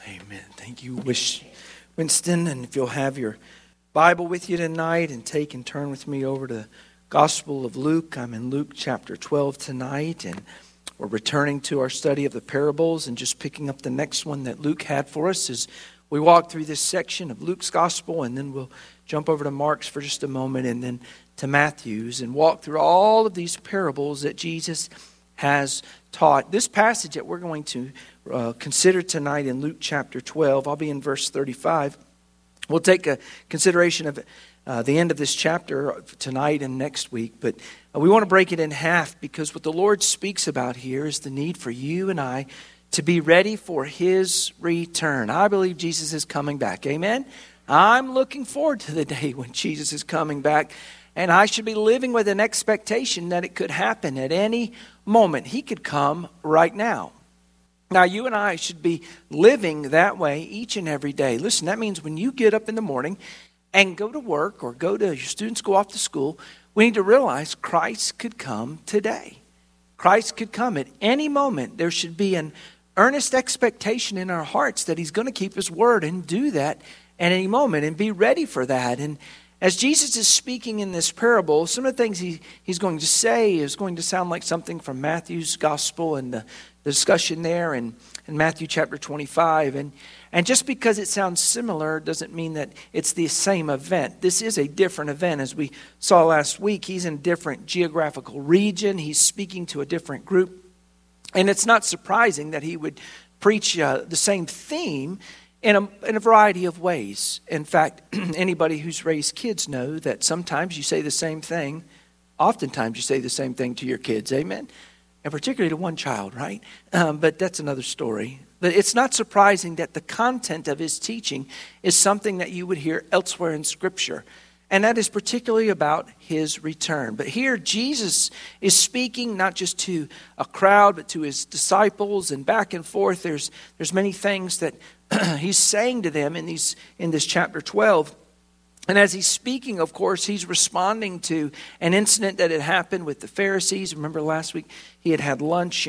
Amen. Thank you, Winston. And if you'll have your Bible with you tonight and take and turn with me over to the Gospel of Luke. I'm in Luke chapter 12 tonight, and we're returning to our study of the parables and just picking up the next one that Luke had for us as we walk through this section of Luke's Gospel, and then we'll jump over to Mark's for just a moment and then to Matthew's and walk through all of these parables that Jesus has taught. This passage that we're going to consider tonight in Luke chapter 12, I'll be in verse 35. We'll take a consideration of the end of this chapter tonight and next week, but we want to break it in half because what the Lord speaks about here is the need for you and I to be ready for His return. I believe Jesus is coming back. Amen? I'm looking forward to the day when Jesus is coming back, and I should be living with an expectation that it could happen at any moment. He could come right now. Now, you and I should be living that way each and every day. Listen, that means when you get up in the morning and go to work or your students go off to school, we need to realize Christ could come today. Christ could come at any moment. There should be an earnest expectation in our hearts that He's going to keep His word and do that at any moment and be ready for that. And as Jesus is speaking in this parable, some of the things he's going to say is going to sound like something from Matthew's gospel and the discussion there in Matthew chapter 25. And just because it sounds similar doesn't mean that it's the same event. This is a different event. As we saw last week, He's in a different geographical region. He's speaking to a different group. And it's not surprising that He would preach the same theme in a variety of ways. In fact, anybody who's raised kids know that sometimes you say the same thing. Oftentimes you say the same thing to your kids. Amen? And particularly to one child, right? But that's another story. But it's not surprising that the content of His teaching is something that you would hear elsewhere in Scripture. And that is particularly about His return. But here Jesus is speaking not just to a crowd, but to His disciples, and back and forth. There's many things that He's saying to them in this chapter 12. And as He's speaking, of course, He's responding to an incident that had happened with the Pharisees. Remember last week He had lunch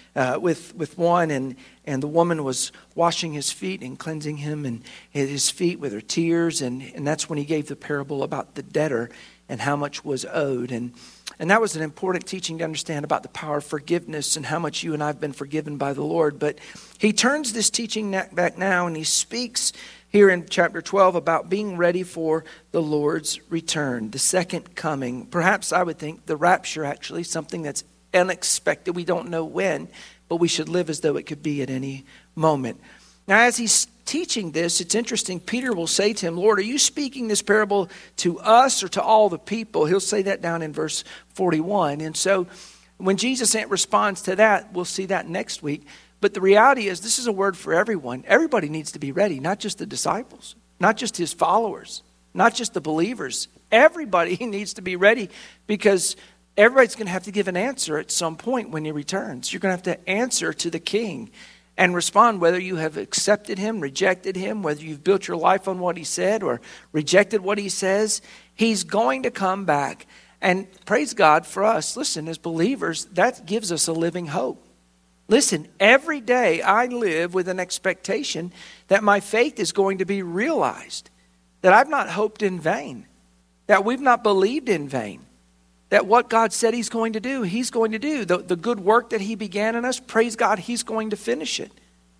with one, and the woman was washing his feet and cleansing him and his feet with her tears. And that's when He gave the parable about the debtor and how much was owed. And that was an important teaching to understand about the power of forgiveness and how much you and I have been forgiven by the Lord. But He turns this teaching back now, and He speaks here in chapter 12 about being ready for the Lord's return, the second coming. Perhaps I would think the rapture, actually, something that's unexpected. We don't know when, but we should live as though it could be at any moment. Now, as He's teaching this, it's interesting. Peter will say to Him, Lord, are you speaking this parable to us or to all the people? He'll say that down in verse 41. And so when Jesus responds to that, we'll see that next week. But the reality is this is a word for everyone. Everybody needs to be ready, not just the disciples, not just His followers, not just the believers. Everybody needs to be ready because everybody's going to have to give an answer at some point when He returns. You're going to have to answer to the King and respond whether you have accepted Him, rejected Him, whether you've built your life on what He said or rejected what He says. He's going to come back. And praise God for us. Listen, as believers, that gives us a living hope. Listen, every day I live with an expectation that my faith is going to be realized, that I've not hoped in vain, that we've not believed in vain, that what God said He's going to do, He's going to do. The good work that He began in us, praise God, He's going to finish it.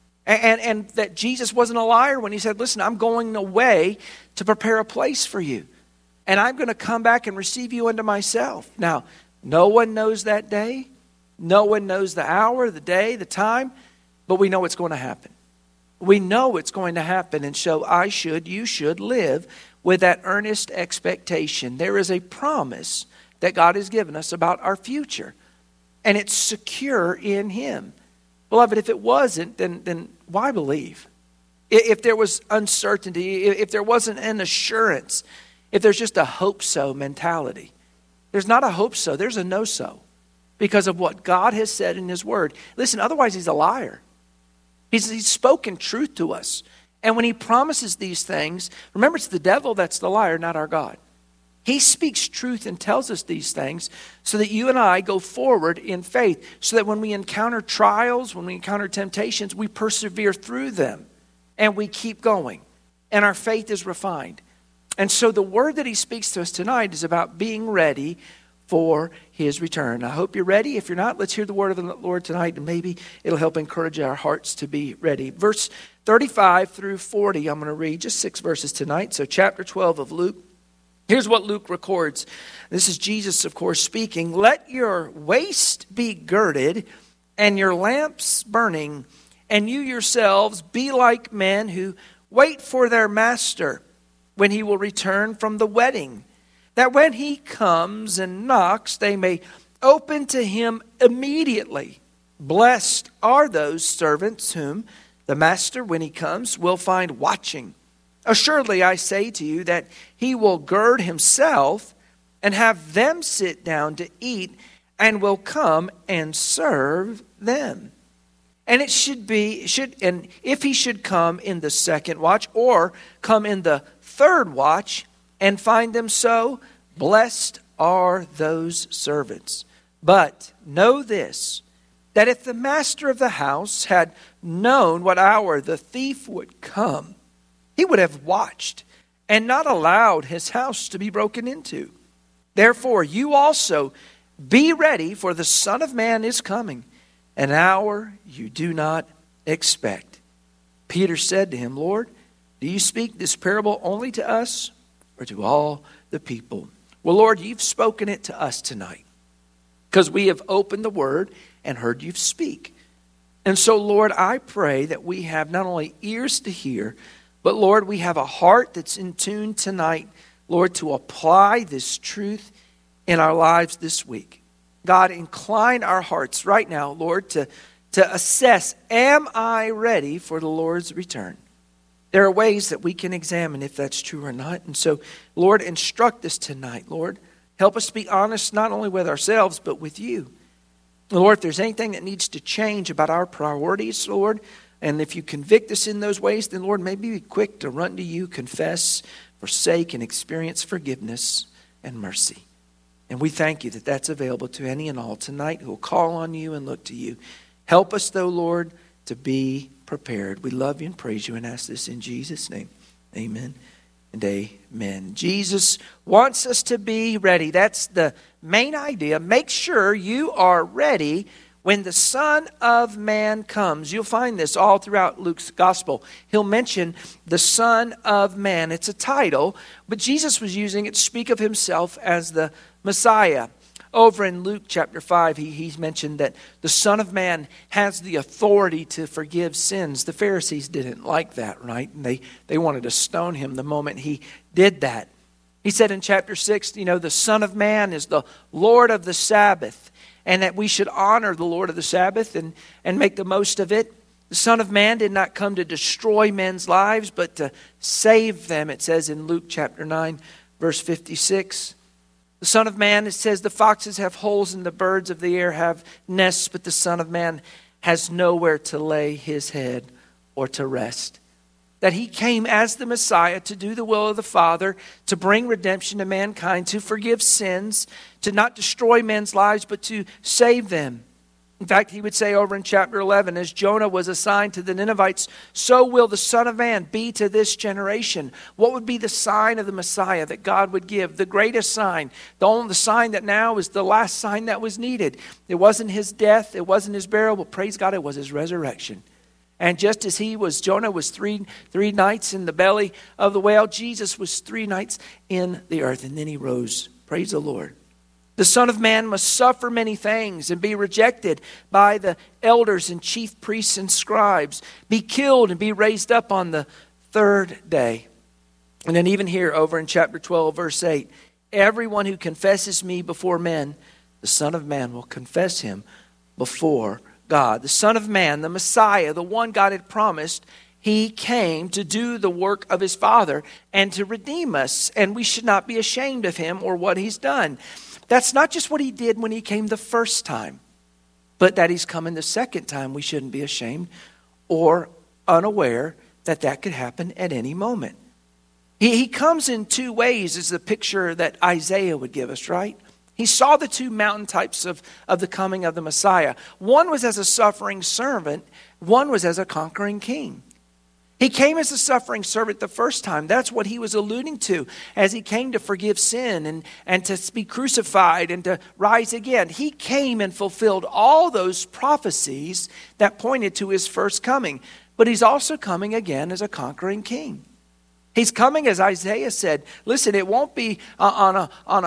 And that Jesus wasn't a liar when He said, listen, I'm going away to prepare a place for you. And I'm going to come back and receive you unto myself. Now, no one knows that day. No one knows the hour, the day, the time, but we know it's going to happen. We know it's going to happen, and so you should live with that earnest expectation. There is a promise that God has given us about our future, and it's secure in Him. Beloved, if it wasn't, then why believe? If there was uncertainty, if there wasn't an assurance, if there's just a hope-so mentality. There's not a hope-so, there's a no-so. Because of what God has said in His Word. Listen, otherwise He's a liar. He's spoken truth to us. And when He promises these things, remember it's the devil that's the liar, not our God. He speaks truth and tells us these things so that you and I go forward in faith. So that when we encounter trials, when we encounter temptations, we persevere through them. and we keep going, and our faith is refined. And so the word that he speaks to us tonight is about being ready for his return. I hope you're ready. If you're not, let's hear the word of the Lord tonight, and maybe it'll help encourage our hearts to be ready. Verse 35 through 40, I'm going to read just 6 verses tonight. So chapter 12 of Luke. Here's what Luke records. This is Jesus, of course, speaking. Let your waist be girded and your lamps burning, and you yourselves be like men who wait for their master when he will return from the wedding, that when he comes and knocks, they may open to him immediately. Blessed are those servants whom the master, when he comes, will find watching. Assuredly, I say to you that he will gird himself and have them sit down to eat, and will come and serve them. And and if he should come in the second watch, or come in the third watch, and find them so, blessed are those servants. But know this, that if the master of the house had known what hour the thief would come, he would have watched and not allowed his house to be broken into. Therefore, you also be ready, for the Son of Man is coming, an hour you do not expect. Peter said to him, Lord, do you speak this parable only to us or to all the people? Well, Lord, you've spoken it to us tonight because we have opened the word and heard you speak. And so, Lord, I pray that we have not only ears to hear, but, Lord, we have a heart that's in tune tonight, Lord, to apply this truth in our lives this week. God, incline our hearts right now, Lord, to assess, am I ready for the Lord's return? There are ways that we can examine if that's true or not. And so, Lord, instruct us tonight, Lord. Help us to be honest not only with ourselves, but with you. Lord, if there's anything that needs to change about our priorities, Lord, and if you convict us in those ways, then, Lord, maybe be quick to run to you, confess, forsake, and experience forgiveness and mercy. And we thank you that that's available to any and all tonight who will call on you and look to you. Help us, though, Lord, to be prepared. We love you and praise you and ask this in Jesus' name. Amen and amen. Jesus wants us to be ready. That's the main idea. Make sure you are ready when the Son of Man comes. You'll find this all throughout Luke's gospel. He'll mention the Son of Man. It's a title, but Jesus was using it to speak of himself as the Messiah. Over in Luke chapter 5, he's mentioned that the Son of Man has the authority to forgive sins. The Pharisees didn't like that, right? And they wanted to stone him the moment he did that. He said in chapter 6, the Son of Man is the Lord of the Sabbath, and that we should honor the Lord of the Sabbath and make the most of it. The Son of Man did not come to destroy men's lives, but to save them, it says in Luke chapter 9, verse 56. The Son of Man, it says, the foxes have holes and the birds of the air have nests, but the Son of Man has nowhere to lay his head or to rest. That he came as the Messiah to do the will of the Father, to bring redemption to mankind, to forgive sins, to not destroy men's lives, but to save them. In fact, he would say over in chapter 11, as Jonah was assigned to the Ninevites, so will the Son of Man be to this generation. What would be the sign of the Messiah that God would give? The greatest sign. The sign that now is the last sign that was needed. It wasn't his death. It wasn't his burial. But praise God, it was his resurrection. And just as Jonah was three nights in the belly of the whale, Jesus was 3 nights in the earth. And then he rose. Praise the Lord. The Son of Man must suffer many things and be rejected by the elders and chief priests and scribes, be killed and be raised up on the 3rd day. And then even here over in chapter 12, verse 8, everyone who confesses me before men, the Son of Man will confess him before God. The Son of Man, the Messiah, the one God had promised, he came to do the work of his Father and to redeem us. And we should not be ashamed of him or what he's done. That's not just what he did when he came the first time, but that he's coming the second time. We shouldn't be ashamed or unaware that that could happen at any moment. He comes in 2 ways is the picture that Isaiah would give us, right? He saw the 2 mountain types of the coming of the Messiah. One was as a suffering servant. One was as a conquering king. He came as a suffering servant the first time. That's what he was alluding to as he came to forgive sin and to be crucified and to rise again. He came and fulfilled all those prophecies that pointed to his first coming. But he's also coming again as a conquering king. He's coming, as Isaiah said. Listen, it won't be on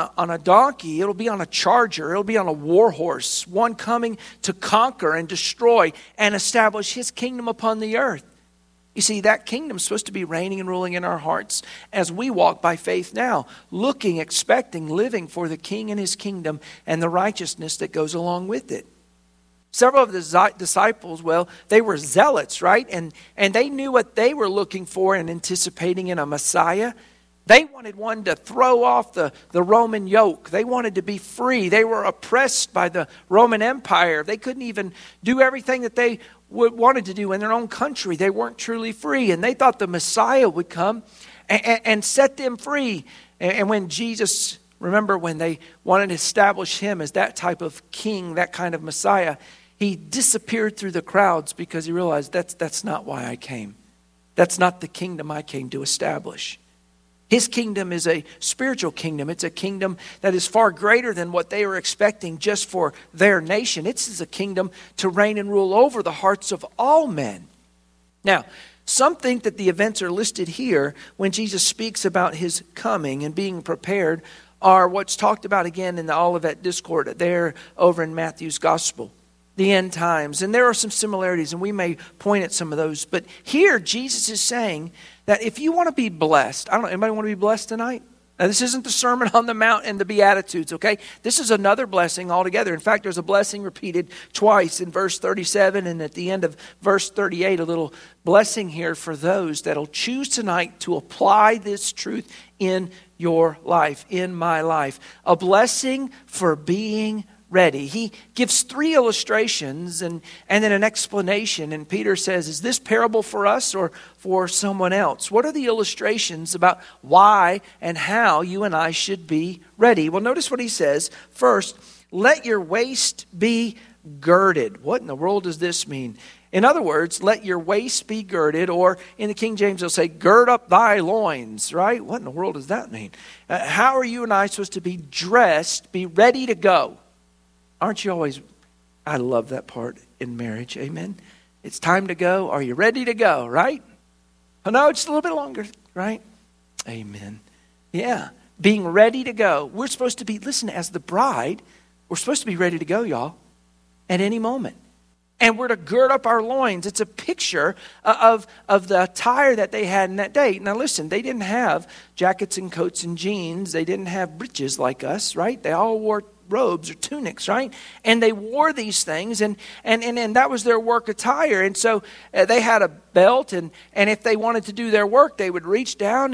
a donkey. It'll be on a charger. It'll be on a war horse. One coming to conquer and destroy and establish his kingdom upon the earth. You see, that kingdom's supposed to be reigning and ruling in our hearts as we walk by faith now, looking, expecting, living for the king and his kingdom and the righteousness that goes along with it. Several of the disciples, well, they were zealots, right? And they knew what they were looking for and anticipating in a Messiah. They wanted one to throw off the Roman yoke. They wanted to be free. They were oppressed by the Roman Empire. They couldn't even do everything that they wanted to do in their own country. They weren't truly free. And they thought the Messiah would come and set them free. And when Jesus, remember when they wanted to establish him as that type of king, that kind of Messiah, he disappeared through the crowds because he realized that's not why I came. That's not the kingdom I came to establish. His kingdom is a spiritual kingdom. It's a kingdom that is far greater than what they were expecting just for their nation. It's a kingdom to reign and rule over the hearts of all men. Now, some think that the events are listed here when Jesus speaks about his coming and being prepared are what's talked about again in the Olivet Discourse there over in Matthew's Gospel. The end times. And there are some similarities, and we may point at some of those. But here, Jesus is saying that if you want to be blessed, I don't know, anybody want to be blessed tonight? Now, this isn't the Sermon on the Mount and the Beatitudes, okay? This is another blessing altogether. In fact, there's a blessing repeated twice in verse 37 and at the end of verse 38, a little blessing here for those that'll choose tonight to apply this truth in your life, in my life. A blessing for being ready. He gives 3 illustrations and then an explanation. And Peter says, is this parable for us or for someone else? What are the illustrations about why and how you and I should be ready? Well, notice what he says. First, let your waist be girded. What in the world does this mean? In other words, let your waist be girded, or in the King James they'll say, gird up thy loins, right? What in the world does that mean? How are you and I supposed to be dressed, be ready to go? Aren't you always, I love that part in marriage, amen? It's time to go. Are you ready to go, right? Oh, no, it's a little bit longer, right? Amen. Yeah, being ready to go. We're supposed to be, listen, as the bride, we're supposed to be ready to go, y'all, at any moment. And we're to gird up our loins. It's a picture of the attire that they had in that day. Now listen, they didn't have jackets and coats and jeans. They didn't have breeches like us, right? They all wore robes or tunics, right? And they wore these things, and that was their work attire. And so they had a belt, and if they wanted to do their work, they would reach down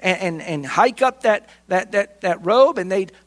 and hike up that robe, and they'd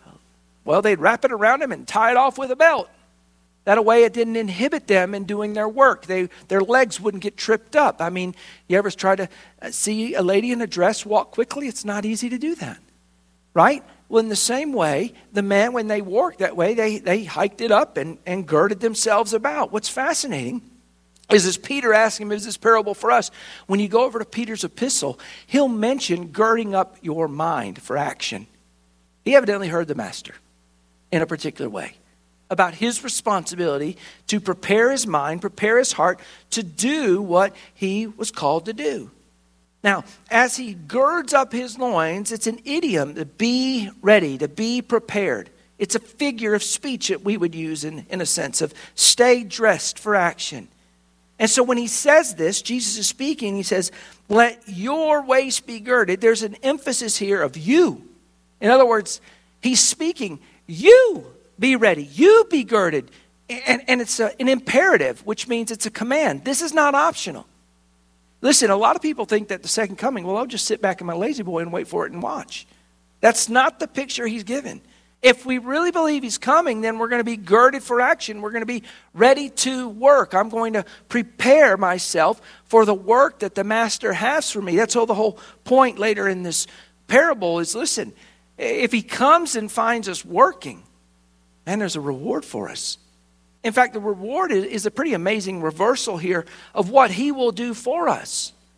wrap it around them and tie it off with a belt. That way it didn't inhibit them in doing their work. Their legs wouldn't get tripped up. I mean, you ever try to see a lady in a dress walk quickly? It's not easy to do that, right? Well, in the same way, the men, when they walked that way, they hiked it up and girded themselves about. What's fascinating is as Peter asked him, is this parable for us? When you go over to Peter's epistle, he'll mention girding up your mind for action. He evidently heard the master in a particular way about his responsibility to prepare his mind, prepare his heart to do what he was called to do. Now, as he girds up his loins, it's an idiom to be ready, to be prepared. It's a figure of speech that we would use in a sense of stay dressed for action. And so when he says this, Jesus is speaking, he says, let your waist be girded. There's an emphasis here of you. In other words, he's speaking, you be ready, you be girded. And it's an imperative, which means it's a command. This is not optional. Listen, a lot of people think that the second coming, well, I'll just sit back in my lazy boy and wait for it and watch. That's not the picture he's given. If we really believe he's coming, then we're going to be girded for action. We're going to be ready to work. I'm going to prepare myself for the work that the master has for me. That's all the whole point later in this parable is, listen, if he comes and finds us working, man, there's a reward for us. In fact, the reward is a pretty amazing reversal here of what he will do for us.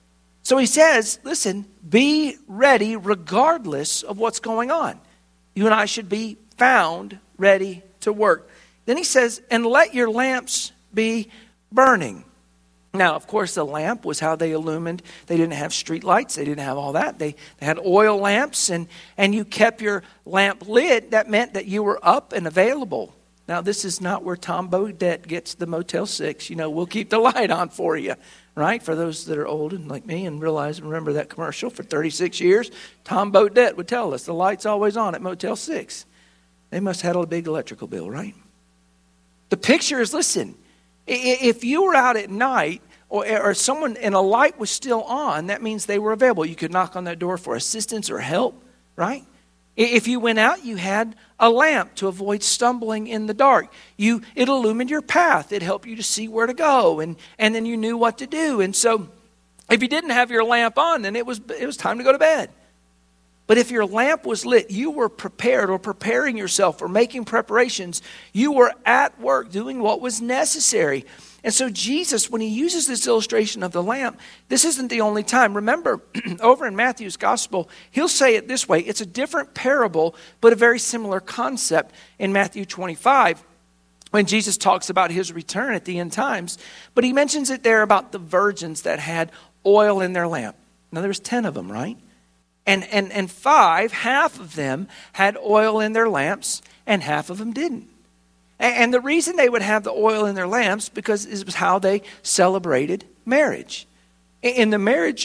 So he says, listen, be ready regardless of what's going on. You and I should be found ready to work. Then he says, and let your lamps be burning. Now, of course, the lamp was how they illumined. They didn't have street lights. They didn't have all that. They had oil lamps, and you kept your lamp lit. That meant that you were up and available. Now, this is not where Tom Bodett gets the Motel 6. We'll keep the light on for you, right? For those that are old and like me and remember that commercial for 36 years, Tom Bodett would tell us the light's always on at Motel 6. They must have had a big electrical bill, right? The picture is, listen, if you were out at night or someone and a light was still on, that means they were available. You could knock on that door for assistance or help, right? If you went out, you had a lamp to avoid stumbling in the dark. It illumined your path. It helped you to see where to go, and then you knew what to do. And so if you didn't have your lamp on, then it was time to go to bed. But if your lamp was lit, you were prepared or preparing yourself or making preparations. You were at work doing what was necessary. And so Jesus, when he uses this illustration of the lamp, this isn't the only time. Remember, over in Matthew's gospel, he'll say it this way. It's a different parable, but a very similar concept in Matthew 25 when Jesus talks about his return at the end times. But he mentions it there about the virgins that had oil in their lamp. Now, there's 10 of them, right? And half of them had oil in their lamps, and half of them didn't. And the reason they would have the oil in their lamps, because it was how they celebrated marriage. In the marriage,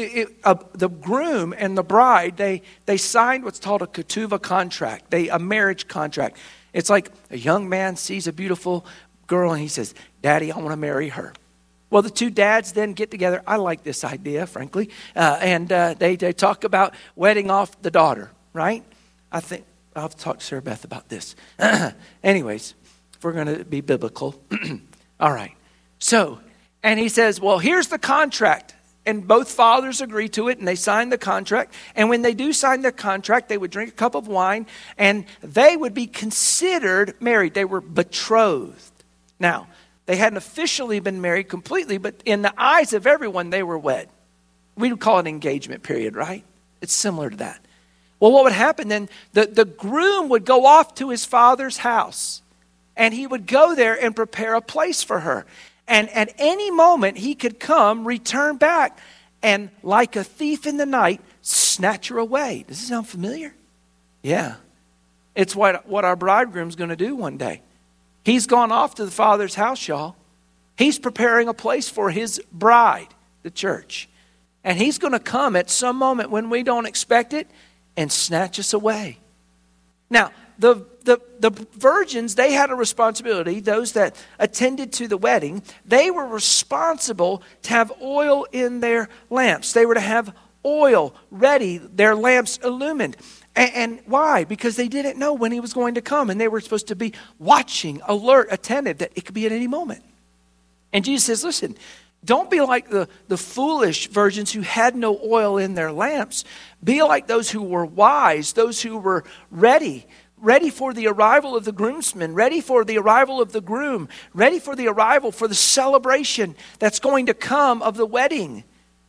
the groom and the bride, they signed what's called a ketubah contract, a marriage contract. It's like a young man sees a beautiful girl, and he says, Daddy, I want to marry her. Well, the two dads then get together. I like this idea, frankly. And they talk about wedding off the daughter, right? I think I'll have to talk to Sarah Beth about this. Anyways, if we're going to be biblical. All right. So, and he says, well, here's the contract. And both fathers agree to it, and they sign the contract. And when they do sign the contract, they would drink a cup of wine, and they would be considered married. They were betrothed. Now, they hadn't officially been married completely, but in the eyes of everyone, they were wed. We would call it an engagement period, right? It's similar to that. Well, what would happen then? The groom would go off to his father's house, and he would go there and prepare a place for her. And at any moment, he could come, return back, and like a thief in the night, snatch her away. Does this sound familiar? Yeah. It's what our bridegroom's going to do one day. He's gone off to the Father's house, y'all. He's preparing a place for his bride, the church. And he's going to come at some moment when we don't expect it and snatch us away. Now, the virgins, they had a responsibility. Those that attended to the wedding, they were responsible to have oil in their lamps. They were to have oil ready, their lamps illumined. And why? Because they didn't know when he was going to come. And they were supposed to be watching, alert, attentive, that it could be at any moment. And Jesus says, listen, don't be like the foolish virgins who had no oil in their lamps. Be like those who were wise, those who were ready for the arrival of the groomsmen, ready for the arrival of the groom, ready for the arrival for the celebration that's going to come of the wedding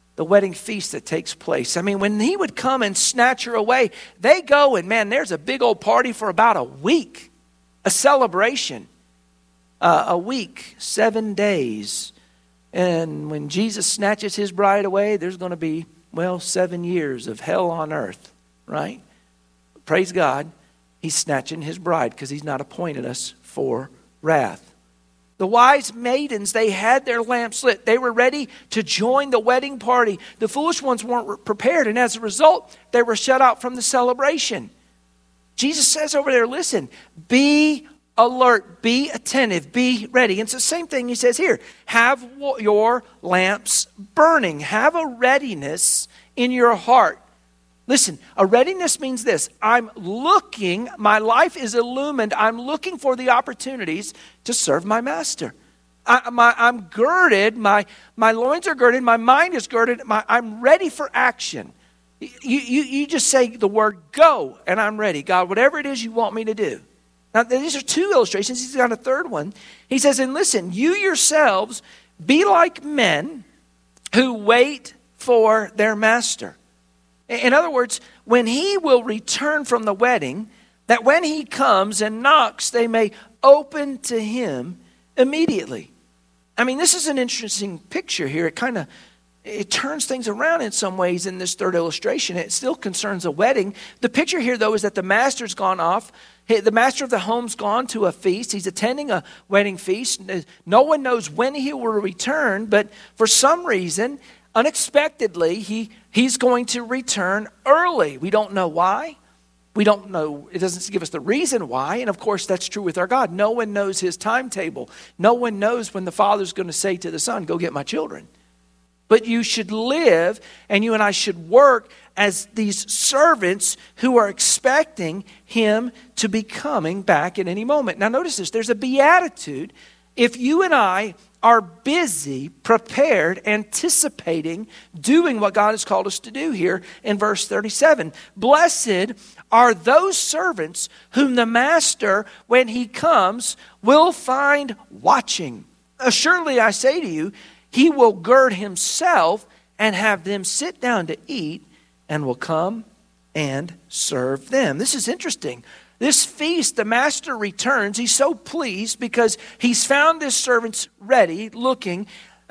feast that takes place. I mean, when he would come and snatch her away, they go and, man, there's a big old party for about a week, a celebration, a week, 7 days. And when Jesus snatches his bride away, there's going to be, 7 years of hell on earth, right? Praise God, he's snatching his bride because he's not appointed us for wrath. The wise maidens, they had their lamps lit. They were ready to join the wedding party. The foolish ones weren't prepared, and as a result, they were shut out from the celebration. Jesus says over there, listen, be alert, be attentive, be ready. And it's the same thing he says here. Have your lamps burning. Have a readiness in your heart. Listen, a readiness means this. I'm looking, my life is illumined. I'm looking for the opportunities to serve my master. I'm girded, my loins are girded, my mind is girded, I'm ready for action. You just say the word go, and I'm ready. God, whatever it is you want me to do. Now, these are two illustrations. He's got a third one. He says, and listen, you yourselves be like men who wait for their master. In other words, when he will return from the wedding, that when he comes and knocks, they may open to him immediately. I mean, this is an interesting picture here. It turns things around in some ways in this third illustration. It still concerns a wedding. The picture here, though, is that the master's gone off. The master of the home's gone to a feast. He's attending a wedding feast. No one knows when he will return, but for some reason, unexpectedly, he's going to return early. We don't know why. We don't know. It doesn't give us the reason why. And of course, that's true with our God. No one knows his timetable. No one knows when the Father's going to say to the Son, go get my children. But you should live, and you and I should work as these servants who are expecting him to be coming back at any moment. Now notice this, there's a beatitude if you and I are busy, prepared, anticipating, doing what God has called us to do here in verse 37. Blessed are those servants whom the master, when he comes, will find watching. Assuredly, I say to you, he will gird himself and have them sit down to eat and will come and serve them. This is interesting. This feast, the master returns. He's so pleased because he's found his servants ready, looking,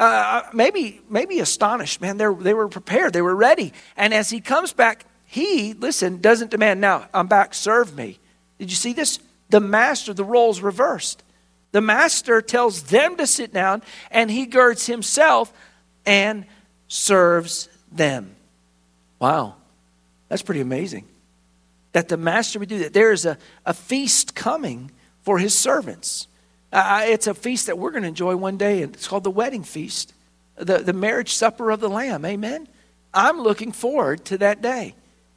maybe astonished. Man, they were prepared. They were ready. And as he comes back, he, listen, doesn't demand, now, I'm back, serve me. Did you see this? The master, the role's reversed. The master tells them to sit down, and he girds himself and serves them. Wow, that's pretty amazing. That the master would do that. There is a feast coming for his servants. It's a feast that we're going to enjoy one day, and it's called the wedding feast, the marriage supper of the Lamb. Amen? I'm looking forward to that day.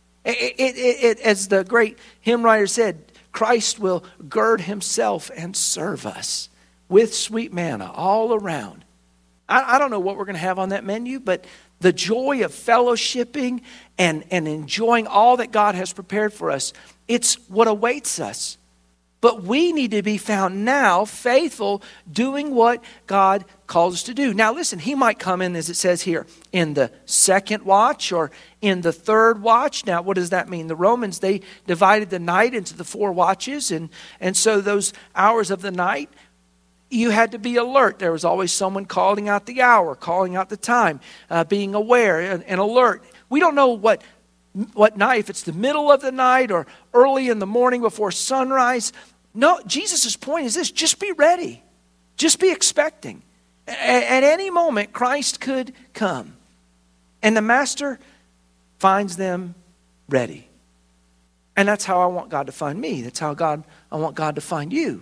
As the great hymn writer said, Christ will gird himself and serve us with sweet manna all around. I don't know what we're going to have on that menu, but the joy of fellowshipping and enjoying all that God has prepared for us, it's what awaits us. But we need to be found now faithful, doing what God calls us to do. Now listen, he might come in, as it says here, in the second watch or in the third watch. Now what does that mean? The Romans, they divided the night into the 4 watches. And so those hours of the night, you had to be alert. There was always someone calling out the hour, calling out the time, being aware and alert. We don't know what night, if it's the middle of the night or early in the morning before sunrise. No, Jesus' point is this, just be ready. Just be expecting. At any moment, Christ could come. And the master finds them ready. And that's how I want God to find me. That's how I want God to find you.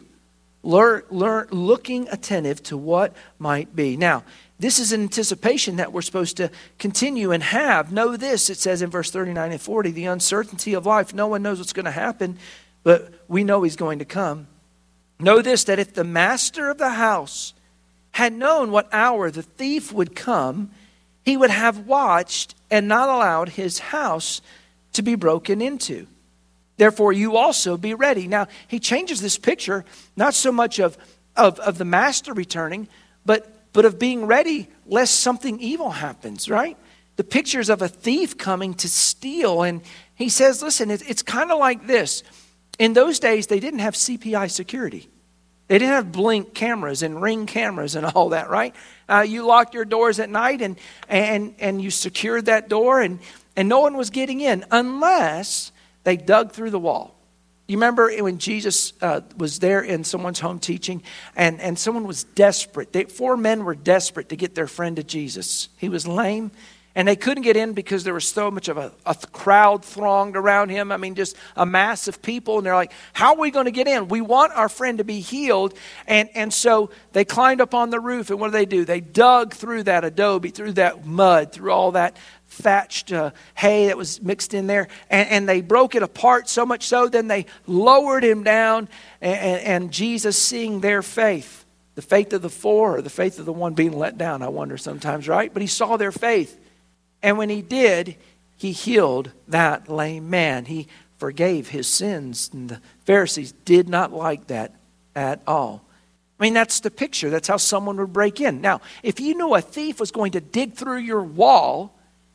Looking attentive to what might be. Now, this is an anticipation that we're supposed to continue and have. Know this, it says in verse 39 and 40, the uncertainty of life. No one knows what's going to happen, but we know he's going to come. Know this, that if the master of the house had known what hour the thief would come, he would have watched and not allowed his house to be broken into. Therefore, you also be ready. Now, he changes this picture, not so much of the master returning, but of being ready lest something evil happens, right? The pictures of a thief coming to steal. And he says, listen, it's kind of like this. In those days, they didn't have CPI security. They didn't have blink cameras and ring cameras and all that, right? You locked your doors at night and you secured that door and no one was getting in unless they dug through the wall. You remember when Jesus was there in someone's home teaching and someone was desperate. 4 men were desperate to get their friend to Jesus. He was lame. And they couldn't get in because there was so much of a crowd thronged around him. I mean, just a mass of people. And they're like, how are we going to get in? We want our friend to be healed. And so they climbed up on the roof. And what do? They dug through that adobe, through that mud, through all that thatched hay that was mixed in there. And they broke it apart so much so. Then they lowered him down. And Jesus, seeing their faith, the faith of the 4 or the faith of the one being let down, I wonder sometimes, right? But he saw their faith. And when he did, he healed that lame man. He forgave his sins. And the Pharisees did not like that at all. I mean, that's the picture. That's how someone would break in. Now, if you knew a thief was going to dig through your wall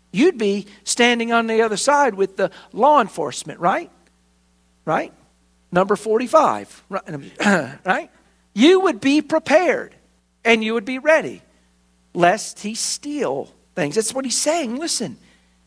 You'd be standing on the other side with the law enforcement, right? Right? Number 45, right? You would be prepared and you would be ready, lest he steal things. That's what he's saying. Listen,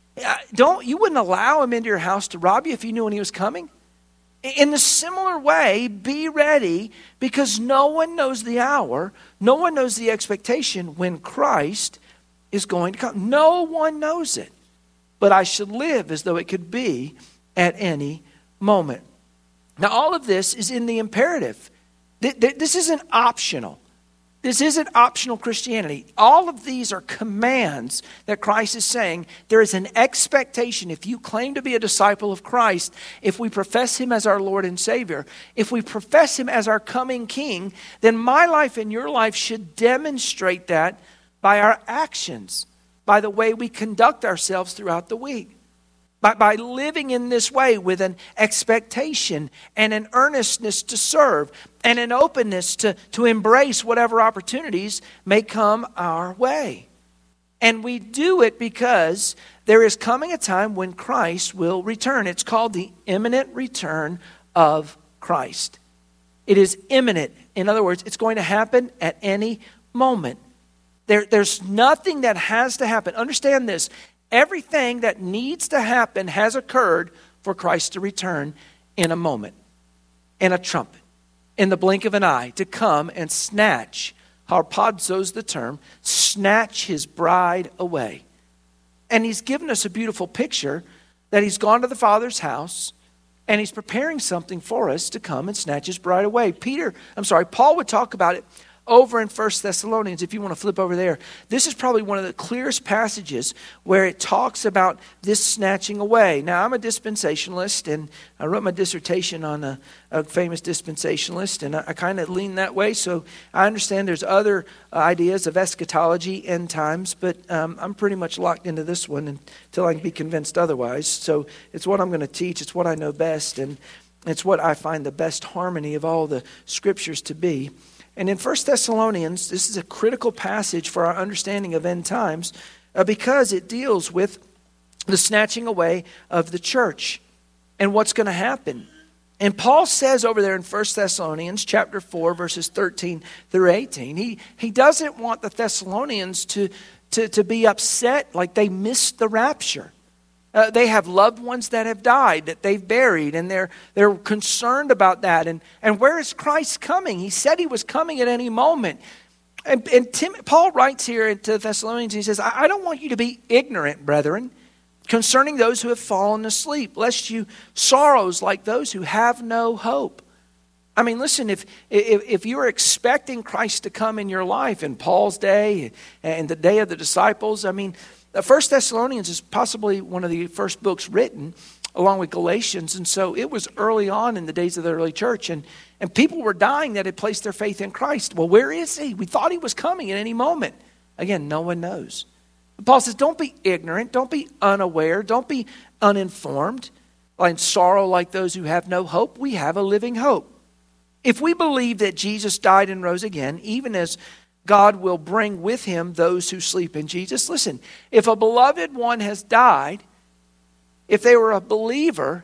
you wouldn't allow him into your house to rob you if you knew when he was coming. In a similar way, be ready, because no one knows the hour, no one knows the expectation when Christ is going to come. No one knows it. But I should live as though it could be at any moment. Now, all of this is in the imperative. This isn't optional. This isn't optional Christianity. All of these are commands that Christ is saying. There is an expectation. If you claim to be a disciple of Christ, if we profess him as our Lord and Savior, if we profess him as our coming King, then my life and your life should demonstrate that by our actions, by the way we conduct ourselves throughout the week. By living in this way with an expectation and an earnestness to serve and an openness to embrace whatever opportunities may come our way. And we do it because there is coming a time when Christ will return. It's called the imminent return of Christ. It is imminent. In other words, it's going to happen at any moment. There's nothing that has to happen. Understand this. Everything that needs to happen has occurred for Christ to return in a moment, in a trumpet, in the blink of an eye, to come and snatch, harpazo's the term, snatch his bride away. And he's given us a beautiful picture that he's gone to the Father's house and he's preparing something for us to come and snatch his bride away. Paul would talk about it over in 1 Thessalonians, if you want to flip over there. This is probably one of the clearest passages where it talks about this snatching away. Now, I'm a dispensationalist, and I wrote my dissertation on a famous dispensationalist, and I kind of lean that way, so I understand there's other ideas of eschatology, end times, but I'm pretty much locked into this one until I can be convinced otherwise. So it's what I'm going to teach. It's what I know best, and it's what I find the best harmony of all the scriptures to be. And in 1 Thessalonians, this is a critical passage for our understanding of end times because it deals with the snatching away of the church and what's going to happen. And Paul says over there in 1 Thessalonians chapter 4, verses 13 through 18, he doesn't want the Thessalonians to be upset like they missed the rapture. They have loved ones that have died, that they've buried, and they're concerned about that. And where is Christ coming? He said he was coming at any moment. And Paul writes here to Thessalonians, he says, I don't want you to be ignorant, brethren, concerning those who have fallen asleep, lest you sorrows like those who have no hope. I mean, listen, if you're expecting Christ to come in your life in Paul's day and the day of the disciples, I mean, 1 Thessalonians is possibly one of the first books written along with Galatians. And so it was early on in the days of the early church. And people were dying that had placed their faith in Christ. Well, where is he? We thought he was coming at any moment. Again, no one knows. But Paul says, don't be ignorant. Don't be unaware. Don't be uninformed. In sorrow like those who have no hope, we have a living hope. If we believe that Jesus died and rose again, even as God will bring with him those who sleep in Jesus. Listen, if a beloved one has died, if they were a believer,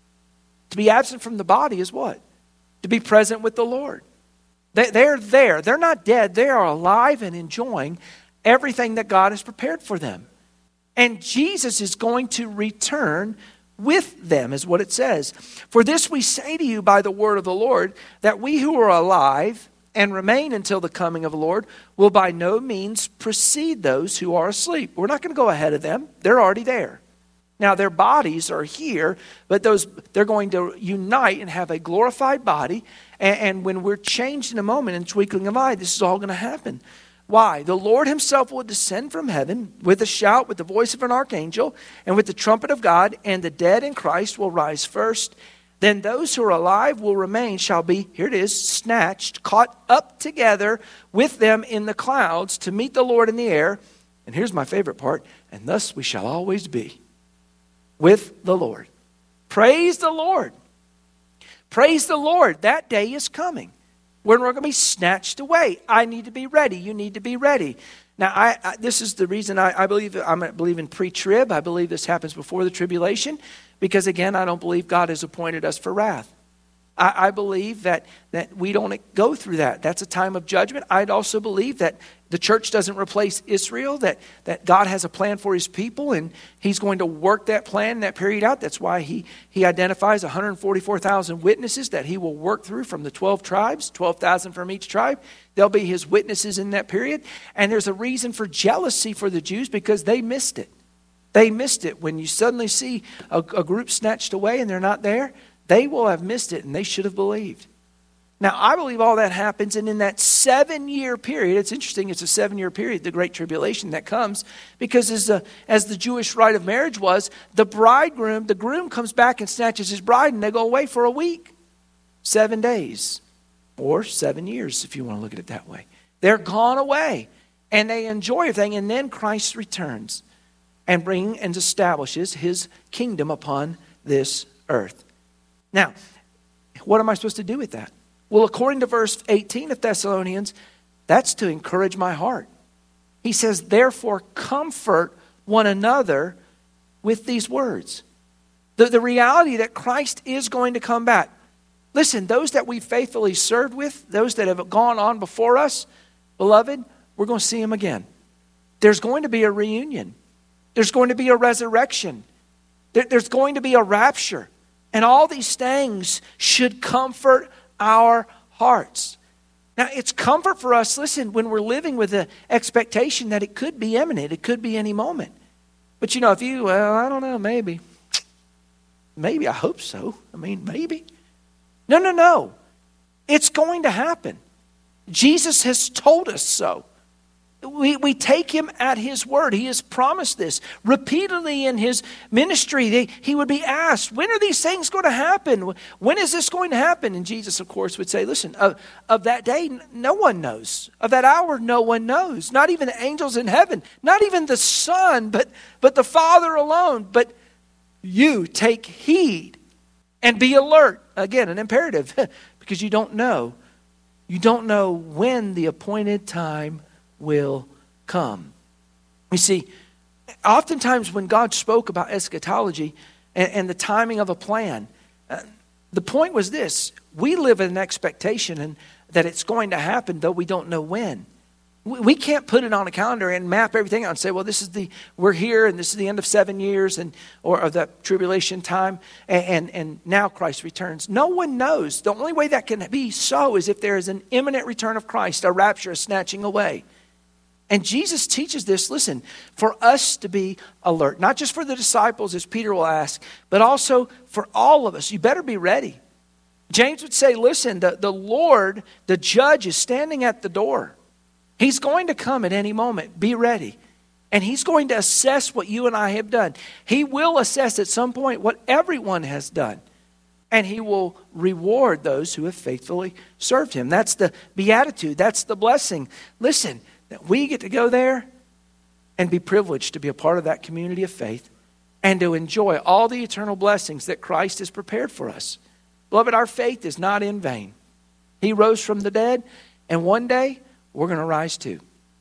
to be absent from the body is what? To be present with the Lord. They're there. They're not dead. They are alive and enjoying everything that God has prepared for them. And Jesus is going to return with them, is what it says. For this we say to you by the word of the Lord, that we who are alive and remain until the coming of the Lord will by no means precede those who are asleep. We're not going to go ahead of them. They're already there. Now their bodies are here, but they're going to unite and have a glorified body. And when we're changed in a moment, in twinkling of an eye, this is all going to happen. Why? The Lord himself will descend from heaven with a shout, with the voice of an archangel, and with the trumpet of God, and the dead in Christ will rise first. Then those who are alive will remain, shall be, here it is, snatched, caught up together with them in the clouds to meet the Lord in the air. And here's my favorite part. And thus we shall always be with the Lord. Praise the Lord. Praise the Lord. That day is coming when we're going to be snatched away. I need to be ready. You need to be ready. Now, this is the reason I believe in pre-trib. I believe this happens before the tribulation because, again, I don't believe God has appointed us for wrath. I believe that we don't go through that. That's a time of judgment. I'd also believe that the church doesn't replace Israel, that God has a plan for his people, and he's going to work that plan, that period out. That's why he identifies 144,000 witnesses that he will work through from the 12 tribes, 12,000 from each tribe. They'll be his witnesses in that period. And there's a reason for jealousy for the Jews because they missed it. They missed it. When you suddenly see a group snatched away and they're not there, they will have missed it, and they should have believed. Now, I believe all that happens, and in that 7-year period, it's interesting, it's a 7-year period, the Great Tribulation that comes, because as the Jewish rite of marriage was, the groom comes back and snatches his bride, and they go away for a week, 7 days, or 7 years, if you want to look at it that way. They're gone away, and they enjoy everything, and then Christ returns and establishes his kingdom upon this earth. Now, what am I supposed to do with that? Well, according to verse 18 of Thessalonians, that's to encourage my heart. He says, therefore, comfort one another with these words. The reality that Christ is going to come back. Listen, those that we faithfully served with, those that have gone on before us, beloved, we're going to see him again. There's going to be a reunion. There's going to be a resurrection. There's going to be a rapture. And all these things should comfort our hearts. Now, it's comfort for us, listen, when we're living with the expectation that it could be imminent. It could be any moment. But I don't know, maybe. Maybe, I hope so. Maybe. No. It's going to happen. Jesus has told us so. We take him at his word. He has promised this. Repeatedly in his ministry, he would be asked, when are these things going to happen? When is this going to happen? And Jesus, of course, would say, listen, of that day, no one knows. Of that hour, no one knows. Not even the angels in heaven. Not even the Son, but the Father alone. But you take heed and be alert. Again, an imperative, because you don't know. You don't know when the appointed time will come. You see, oftentimes when God spoke about eschatology and the timing of a plan, the point was this: we live in an expectation and that it's going to happen, though we don't know when. We can't put it on a calendar and map everything out and say, well, we're here and this is the end of 7 years or of the tribulation time and now Christ returns. No one knows. The only way that can be so is if there is an imminent return of Christ, a rapture, a snatching away. And Jesus teaches this, listen, for us to be alert. Not just for the disciples, as Peter will ask, but also for all of us. You better be ready. James would say, listen, the Lord, the judge, is standing at the door. He's going to come at any moment. Be ready. And he's going to assess what you and I have done. He will assess at some point what everyone has done. And he will reward those who have faithfully served him. That's the beatitude. That's the blessing. Listen, that we get to go there and be privileged to be a part of that community of faith and to enjoy all the eternal blessings that Christ has prepared for us. Beloved, our faith is not in vain. He rose from the dead, and one day we're going to rise too.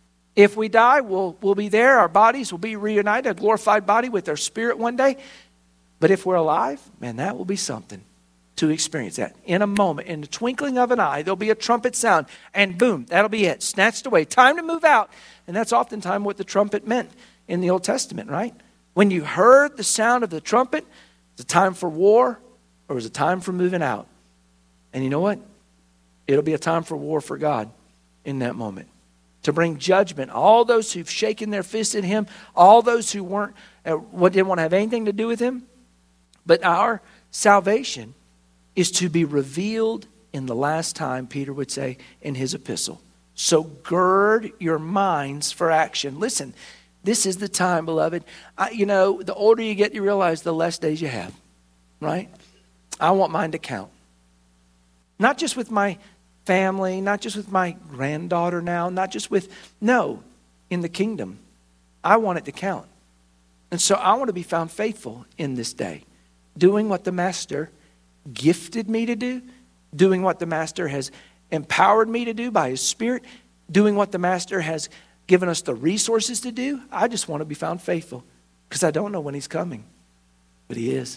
If we die, we'll be there. Our bodies will be reunited, a glorified body with our spirit one day. But if we're alive, man, that will be something to experience that. In a moment, in the twinkling of an eye, there'll be a trumpet sound, and boom, that'll be it. Snatched away. Time to move out. And that's oftentimes what the trumpet meant in the Old Testament, right? When you heard the sound of the trumpet, it's a time for war or it's a time for moving out. And you know what? It'll be a time for war for God in that moment. To bring judgment. All those who've shaken their fist at him, all those who didn't want to have anything to do with him. But our salvation is to be revealed in the last time, Peter would say in his epistle. So gird your minds for action. Listen, this is the time, beloved. The older you get, you realize the less days you have, right? I want mine to count. Not just with my family, not just with my granddaughter now, in the kingdom. I want it to count. And so I want to be found faithful in this day, doing what the Master gifted me to do, doing what the Master has empowered me to do by his Spirit, doing what the Master has given us the resources to do. I just want to be found faithful because I don't know when he's coming. But he is.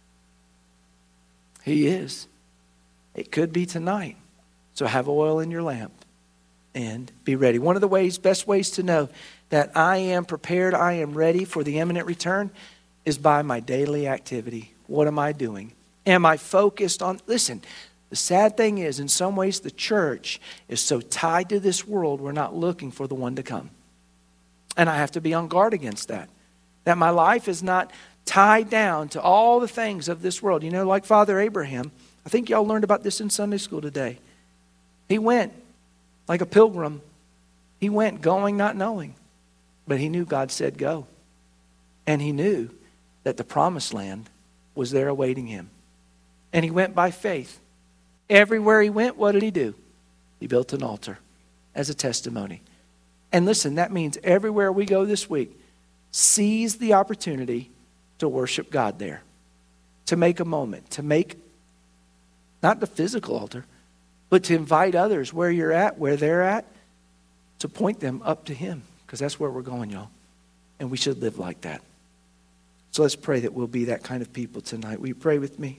He is. It could be tonight. So have oil in your lamp and be ready. One of the best ways to know that I am prepared, I am ready for the imminent return is by my daily activity. What am I doing? Am I focused on, listen, the sad thing is, in some ways, the church is so tied to this world, we're not looking for the one to come. And I have to be on guard against that. That my life is not tied down to all the things of this world. You know, like Father Abraham, I think y'all learned about this in Sunday school today. He went like a pilgrim. He went going, not knowing. But he knew God said go. And he knew that the promised land was there awaiting him. And he went by faith. Everywhere he went, what did he do? He built an altar as a testimony. And listen, that means everywhere we go this week, seize the opportunity to worship God there. To make a moment. To make, not the physical altar, but to invite others where you're at, where they're at, to point them up to him. Because that's where we're going, y'all. And we should live like that. So let's pray that we'll be that kind of people tonight. Will you pray with me?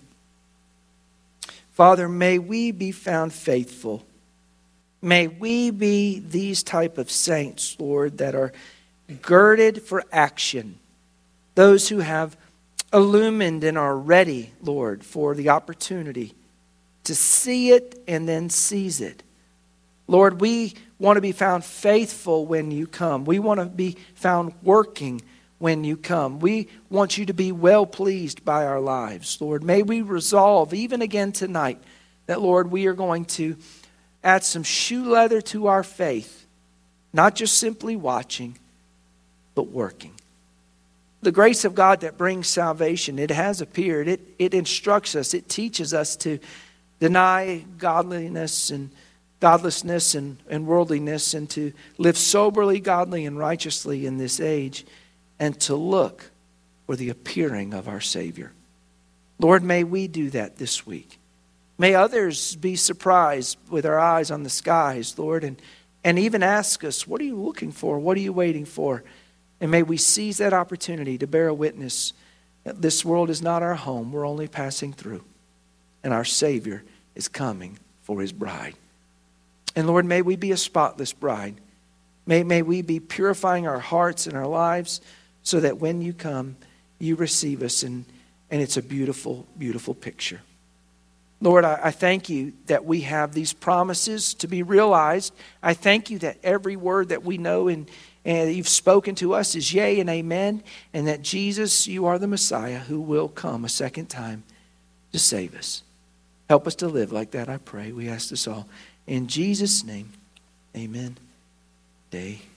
Father, may we be found faithful. May we be these type of saints, Lord, that are girded for action. Those who have illumined and are ready, Lord, for the opportunity to see it and then seize it. Lord, we want to be found faithful when you come. We want to be found working when you come. We want you to be well pleased by our lives. Lord, may we resolve even again tonight that, Lord, we are going to add some shoe leather to our faith. Not just simply watching, but working. The grace of God that brings salvation, it has appeared. It instructs us. It teaches us to deny godliness and godlessness and worldliness, and to live soberly, godly, and righteously in this age, and to look for the appearing of our Savior. Lord, may we do that this week. May others be surprised with our eyes on the skies, Lord, and even ask us, what are you looking for? What are you waiting for? And may we seize that opportunity to bear a witness that this world is not our home. We're only passing through. And our Savior is coming for his bride. And Lord, may we be a spotless bride. May we be purifying our hearts and our lives so that when you come, you receive us, and it's a beautiful, beautiful picture. Lord, I thank you that we have these promises to be realized. I thank you that every word that we know and you've spoken to us is yea and amen, and that Jesus, you are the Messiah who will come a second time to save us. Help us to live like that, I pray. We ask this all in Jesus' name. Amen. Day.